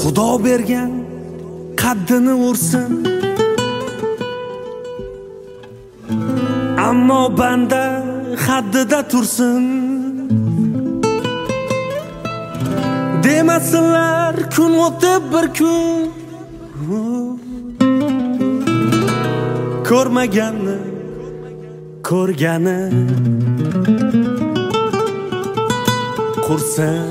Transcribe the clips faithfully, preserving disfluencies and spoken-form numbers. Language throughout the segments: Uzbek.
Xudo bergan qaddini ursin, ammo banda haddida tursin. Demasinlar kun o'tib bir kun ko'rmaganni ko'rgani qursin.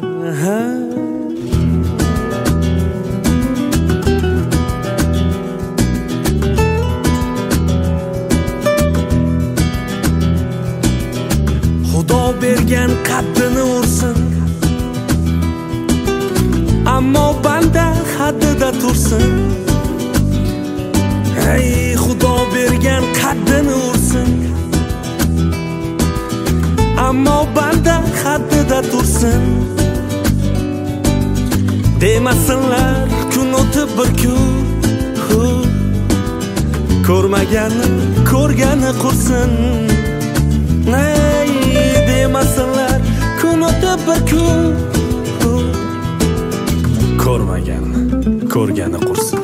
Xudo bergan qaddini ursin, ammo banda haddida tursin. Ey Xudo bergan qaddini ursin, ammo banda haddida tursin. Demasinlar kun o'tib bir kun ko'rmaganni ko'rgani qursin. Ey demasinlar kun o'tib bir kun ko'rmaganni ko'rgani qursin.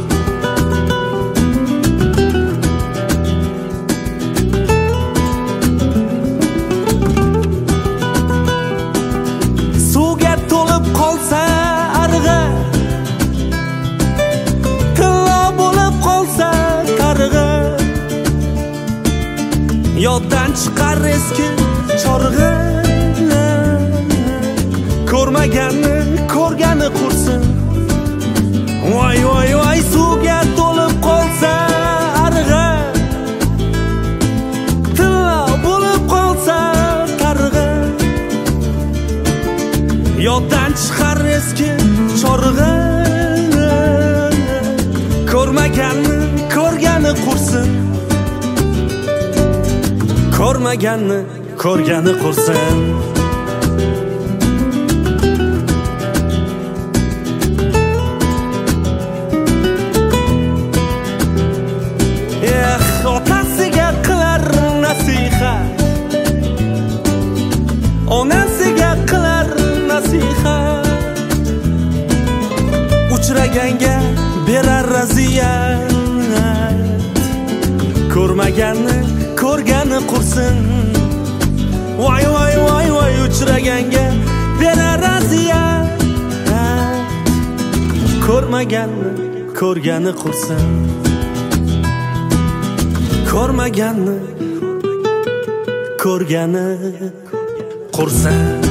Suvga to'lib qolsa arg'a, tillo bo'lib qolsa qarg'a, yoddan chiqar eski chorg'a. Ko'rmaganni ko'rgani qursin. Voy voy voy, suvga to'lib qolsa arg'a, tillo bo'lib qolsa qarg'a, yoddan chiqar eski chorg'a. Ko'rmaganni ko'rgani qursin, ko'rmaganni ko'rgani qursin. Otasiga qilar nasihat, onasiga qilar nasihat, uchraganga berar raziyat. Ko'rmaganni ko'rgani qursin. Voy voy voy voy, uchraganga berar raziyat. Ko'rmaganni ko'rgani qursin, ko'rmaganni ko'rgani qursin.